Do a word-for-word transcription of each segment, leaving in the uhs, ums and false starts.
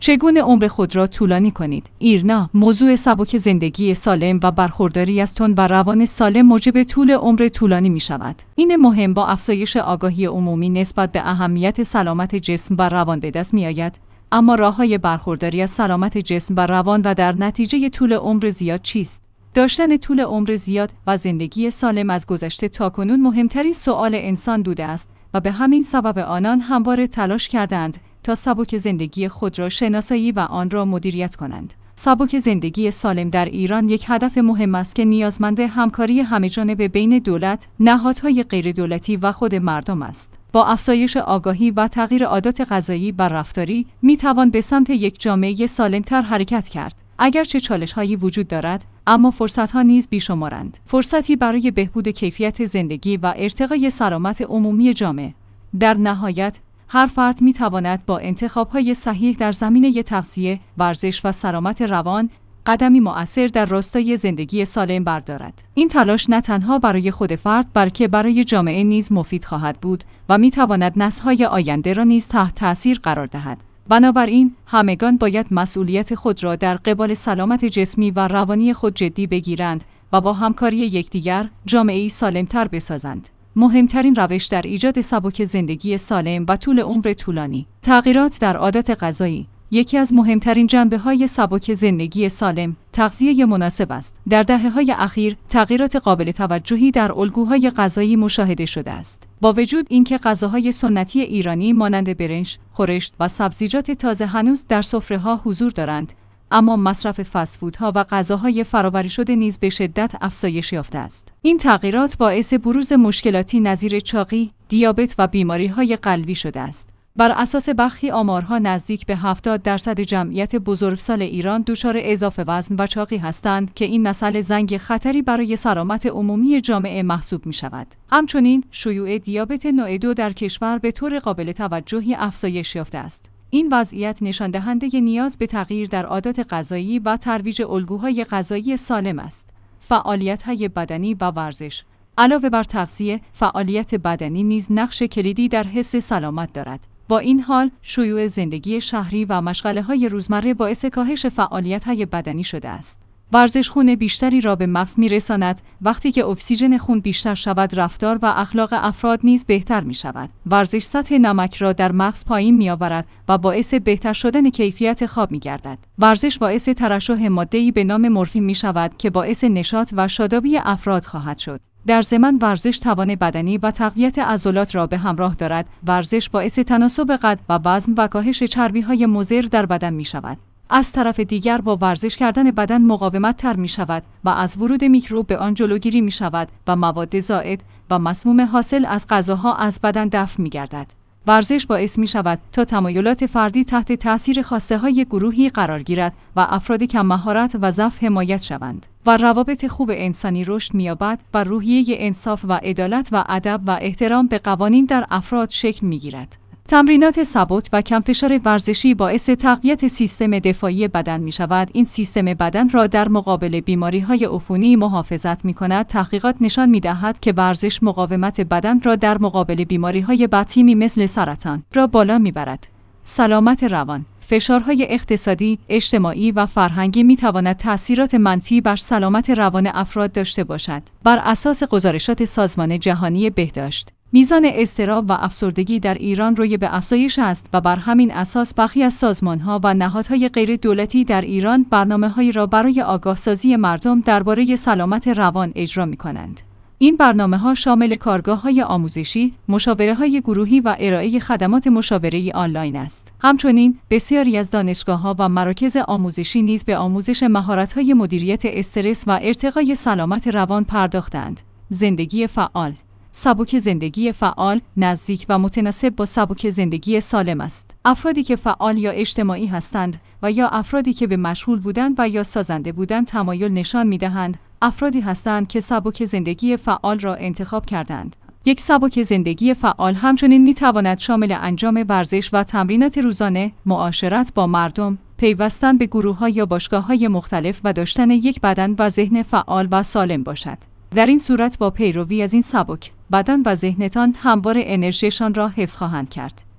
چگونه عمر خود را طولانی کنید؟ ایرنا، موضوع سبک زندگی سالم و برخورداری از تن و روان سالم موجب طول عمر طولانی می شود. این مهم با افزایش آگاهی عمومی نسبت به اهمیت سلامت جسم و روان به دست می آید. اما راه‌های برخورداری از سلامت جسم و روان و در نتیجه طول عمر زیاد چیست؟ داشتن طول عمر زیاد و زندگی سالم از گذشته تاکنون مهمترین سؤال انسان بوده است و به همین سبب آنان همواره تلاش کردند تا سبک زندگی خود را شناسایی و آن را مدیریت کنند. سبک زندگی سالم در ایران یک هدف مهم است که نیازمند همکاری همه‌جانبه بین دولت، نهادهای غیردولتی و خود مردم است. با افزایش آگاهی و تغییر عادات غذایی و رفتاری، می‌توان به سمت یک جامعه سالم‌تر حرکت کرد. اگرچه چالش‌هایی وجود دارد، اما فرصت‌ها نیز بیشمارند. فرصتی برای بهبود کیفیت زندگی و ارتقای سلامت عمومی جامعه. در نهایت، هر فرد می‌تواند با انتخاب‌های صحیح در زمینه تغذیه، ورزش و سلامت روان قدمی مؤثر در راستای زندگی سالم بردارد. این تلاش نه تنها برای خود فرد بلکه برای جامعه نیز مفید خواهد بود و می‌تواند نسل‌های آینده را نیز تحت تأثیر قرار دهد. بنابراین همگان باید مسئولیت خود را در قبال سلامت جسمی و روانی خود جدی بگیرند و با همکاری یکدیگر جامعه‌ای سالم‌تر بسازند. مهمترین روش در ایجاد سبک زندگی سالم و طول عمر طولانی. تغییرات در عادات غذایی. یکی از مهمترین جنبه‌های سبک زندگی سالم، تغذیه مناسب است. در دهه‌های اخیر، تغییرات قابل توجهی در الگوهای غذایی مشاهده شده است. با وجود اینکه غذاهای سنتی ایرانی مانند برنج، خورشت و سبزیجات تازه هنوز در سفره‌ها حضور دارند، اما مصرف فست‌فودها و غذاهای فرآوری شده نیز به شدت افزایش یافته است. این تغییرات باعث بروز مشکلاتی نظیر چاقی، دیابت و بیماری‌های قلبی شده است. بر اساس برخی آمارها نزدیک به هفتاد درصد جمعیت بزرگسال ایران دچار اضافه وزن و چاقی هستند که این مسئله زنگ خطری برای سلامت عمومی جامعه محسوب می شود. همچنین شیوع دیابت نوع دو در کشور به طور قابل توجهی افزایش یافته است. این وضعیت نشان دهنده نیاز به تغییر در عادات غذایی و ترویج الگوهای غذایی سالم است. فعالیت‌های بدنی و ورزش. علاوه بر تغذیه، فعالیت بدنی نیز نقش کلیدی در حفظ سلامت دارد. با این حال، شیوع زندگی شهری و مشغله‌های روزمره باعث کاهش فعالیت‌های بدنی شده است. ورزش خون بیشتری را به مغز می‌رساند. وقتی که اکسیژن خون بیشتر شود، رفتار و اخلاق افراد نیز بهتر می‌شود. ورزش سطح نمک را در مغز پایین می‌آورد و باعث بهتر شدن کیفیت خواب می‌گردد. ورزش باعث ترشح ماده‌ای به نام مورفین می‌شود که باعث نشاط و شادابی افراد خواهد شد. در ضمن ورزش توان بدنی و تقویت عضلات را به همراه دارد. ورزش باعث تناسب قد و وزن و کاهش چربی‌های مضر در بدن می‌شود. از طرف دیگر با ورزش کردن بدن مقاومت تر می شود و از ورود میکروب به آن جلوگیری می شود و مواد زائد و مسموم حاصل از غذاها از بدن دفع می گردد. ورزش باعث می شود تا تمایلات فردی تحت تأثیر خواسته های گروهی قرار گیرد و افراد کم مهارت و ضعف حمایت شوند و روابط خوب انسانی رشد می یابد و روحیه انصاف و عدالت و ادب و احترام به قوانین در افراد شکل می گیرد. تمرینات ثبات و کمفشار ورزشی باعث تقویت سیستم دفاعی بدن می شود. این سیستم بدن را در مقابل بیماری‌های عفونی محافظت می کند. تحقیقات نشان می دهد که ورزش مقاومت بدن را در مقابل بیماری‌های بدتیمی مثل سرطان را بالا می برد. سلامت روان. فشارهای اقتصادی، اجتماعی و فرهنگی می تواند تأثیرات منفی بر سلامت روان افراد داشته باشد. بر اساس گزارشات سازمان جهانی بهداشت، میزان اضطراب و افسردگی در ایران روی به افزایش است و بر همین اساس برخی از سازمان‌ها و نهادهای غیر دولتی در ایران برنامه‌هایی را برای آگاهسازی مردم درباره سلامت روان اجرا می‌کنند. این برنامه‌ها شامل کارگاه‌های آموزشی، مشاوره‌های گروهی و ارائه خدمات مشاوره‌ای آنلاین است. همچنین بسیاری از دانشگاه‌ها و مراکز آموزشی نیز به آموزش مهارت‌های مدیریت استرس و ارتقای سلامت روان پرداختند. زندگی فعال. سبک زندگی فعال نزدیک و متناسب با سبک زندگی سالم است. افرادی که فعال یا اجتماعی هستند و یا افرادی که به مشغول بودند و یا سازنده بودند تمایل نشان می‌دهند افرادی هستند که سبک زندگی فعال را انتخاب کردند. یک سبک زندگی فعال همچنین می‌تواند شامل انجام ورزش و تمرینات روزانه، معاشرت با مردم، پیوستن به گروه‌ها یا باشگاه‌های مختلف و داشتن یک بدن و ذهن فعال و سالم باشد. در این صورت با پیروی از این سبک، بدن و ذهنتان همواره انرژیشان را حفظ خواهند کرد.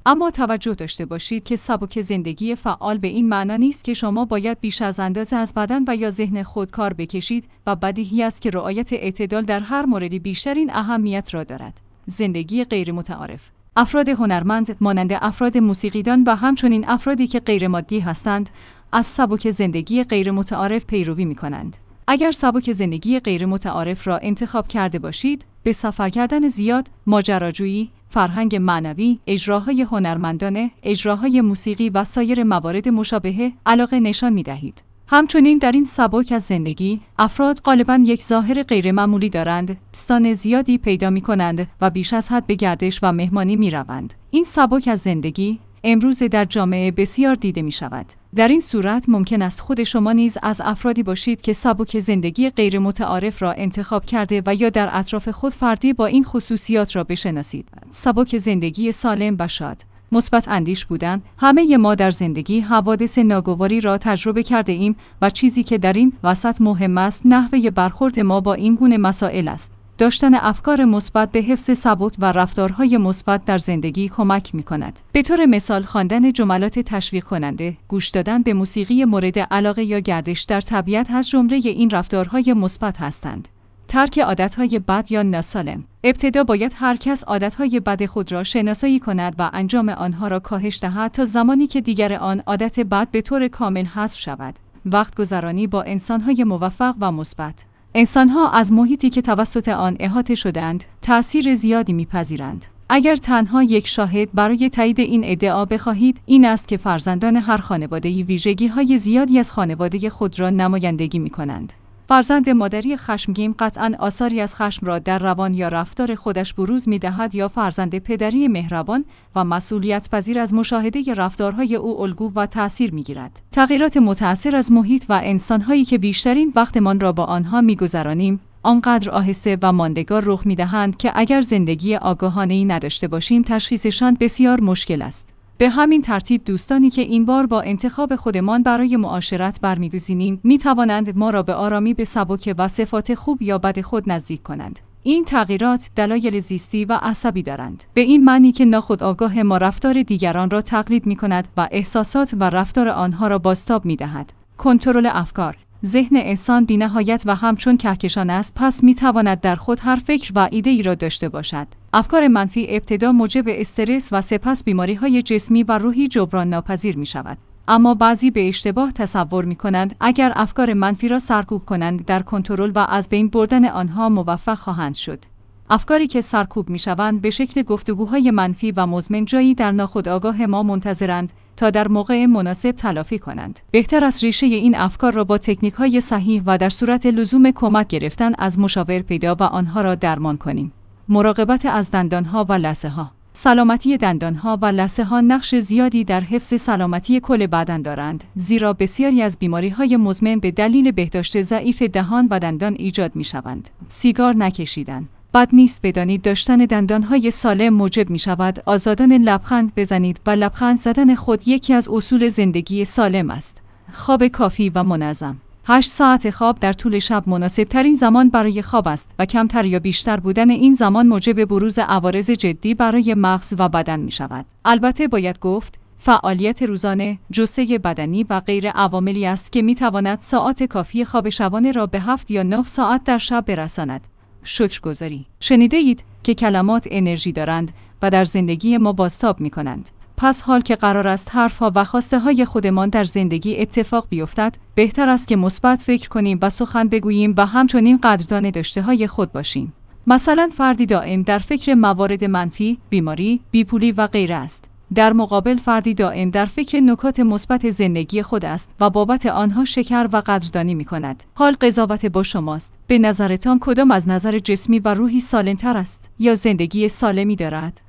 اما توجه داشته باشید که سبک زندگی فعال به این معنا نیست که شما باید بیش از اندازه از بدن و یا ذهن خود کار بکشید و بدیهی است که رعایت اعتدال در هر موردی بیشترین اهمیت را دارد. زندگی غیر متعارف. افراد هنرمند مانند افراد موسیقیدان و همچنین افرادی که غیر مادی هستند از سبک زندگی غیر متعارف پیروی می کنند. اگر سبک زندگی غیر متعارف را انتخاب کرده باشید، به سفر کردن زیاد، ماجراجویی، فرهنگ معنوی، اجراهای هنرمندانه، اجراهای موسیقی و سایر موارد مشابه علاقه نشان می دهید. همچنین در این سبک از زندگی، افراد غالباً یک ظاهر غیرمعمولی دارند، دوستان زیادی پیدا می کنند و بیش از حد به گردش و مهمانی می روند. این سبک از زندگی امروز در جامعه بسیار دیده می شود. در این صورت ممکن است خود شما نیز از افرادی باشید که سبک زندگی غیر متعارف را انتخاب کرده و یا در اطراف خود فردی با این خصوصیات را بشناسید. سبک زندگی سالم و شاد. مثبت اندیش بودن. همه ما در زندگی حوادث ناگواری را تجربه کرده ایم و چیزی که در این وسط مهم است نحوه برخورد ما با این گونه مسائل است. داشتن افکار مثبت به حفظ سبک و رفتارهای مثبت در زندگی کمک می‌کند. به طور مثال خواندن جملات تشویق کننده، گوش دادن به موسیقی مورد علاقه یا گردش در طبیعت از جمله این رفتارهای مثبت هستند. ترک عادتهای بد یا ناسالم. ابتدا باید هر کس عادتهای بد خود را شناسایی کند و انجام آنها را کاهش دهد تا زمانی که دیگر آن عادت بد به طور کامل حذف شود. وقت گذرانی با انسانهای موفق و مثبت. انسانها از محیطی که توسط آن احاطه شدند، تأثیر زیادی می‌پذیرند. اگر تنها یک شاهد برای تایید این ادعا بخواهید، این است که فرزندان هر خانواده‌ای ویژگی‌های زیادی از خانواده خود را نمایندگی می‌کنند. فرزند مادری خشمگین قطعاً آثاری از خشم را در روان یا رفتار خودش بروز می‌دهد یا فرزند پدری مهربان و مسئولیت پذیر از مشاهده رفتارهای او الگو و تأثیر می‌گیرد. تغییرات متأثر از محیط و انسان‌هایی که بیشترین وقتمان را با آنها می‌گذرانیم، آنقدر آهسته و ماندگار رخ می‌دهند که اگر زندگی آگاهانه‌ای نداشته باشیم، تشخیصشان بسیار مشکل است. به همین ترتیب دوستانی که این بار با انتخاب خودمان برای معاشرت برمی‌گزینیم می‌توانند ما را به آرامی به سبک و صفات خوب یا بد خود نزدیک کنند. این تغییرات دلایل زیستی و عصبی دارند. به این معنی که ناخودآگاه ما رفتار دیگران را تقلید می‌کند و احساسات و رفتار آنها را بازتاب می‌دهد. کنترل افکار. ذهن انسان بی‌نهایت و همچون کهکشان است، پس می‌تواند در خود هر فکر و ایده‌ای را داشته باشد. افکار منفی ابتدا موجب استرس و سپس بیماری‌های جسمی و روحی جبران ناپذیر می‌شود. اما بعضی به اشتباه تصور می‌کنند اگر افکار منفی را سرکوب کنند در کنترل و از بین بردن آنها موفق خواهند شد. افکاری که سرکوب می‌شوند به شکل گفتگوهای منفی و مزمن جایی در ناخودآگاه ما منتظرند تا در موقع مناسب تلافی کنند. بهتر است ریشه این افکار را با تکنیک‌های صحیح و در صورت لزوم کمک گرفتن از مشاور پیدا و آنها را درمان کنیم. مراقبت از دندانها و لثه‌ها. سلامتی دندانها و لثه‌ها نقش زیادی در حفظ سلامتی کل بدن دارند، زیرا بسیاری از بیماری‌های مزمن به دلیل بهداشت ضعیف دهان و دندان ایجاد می‌شوند. سیگار نکشیدن. بد نیست بدانید داشتن دندانهای سالم موجب می شود آزادانه لبخند بزنید و لبخند زدن خود یکی از اصول زندگی سالم است. خواب کافی و منظم. هشت ساعت خواب در طول شب مناسب ترین زمان برای خواب است و کمتر یا بیشتر بودن این زمان موجب بروز عوارض جدی برای مغز و بدن می شود. البته باید گفت فعالیت روزانه، جثه بدنی و غیر عواملی است که می تواند ساعات کافی خواب شبانه را به هفت یا نه ساعت در شب برساند. شکرگزاری. شنیده اید که کلمات انرژی دارند و در زندگی ما بازتاب می کنند. پس حال که قرار است حرفها و خواسته های خودمان در زندگی اتفاق بیفتد، بهتر است که مثبت فکر کنیم و سخن بگوییم و همچنین قدردان داشته های خود باشیم. مثلا فردی دائم در فکر موارد منفی، بیماری، بیپولی و غیره است. در مقابل فردی دائم در فکر نکات مثبت زندگی خود است و بابت آنها شکر و قدردانی می کند. حال قضاوت با شماست. به نظرتان کدام از نظر جسمی و روحی سالم‌تر است یا زندگی سالمی دارد؟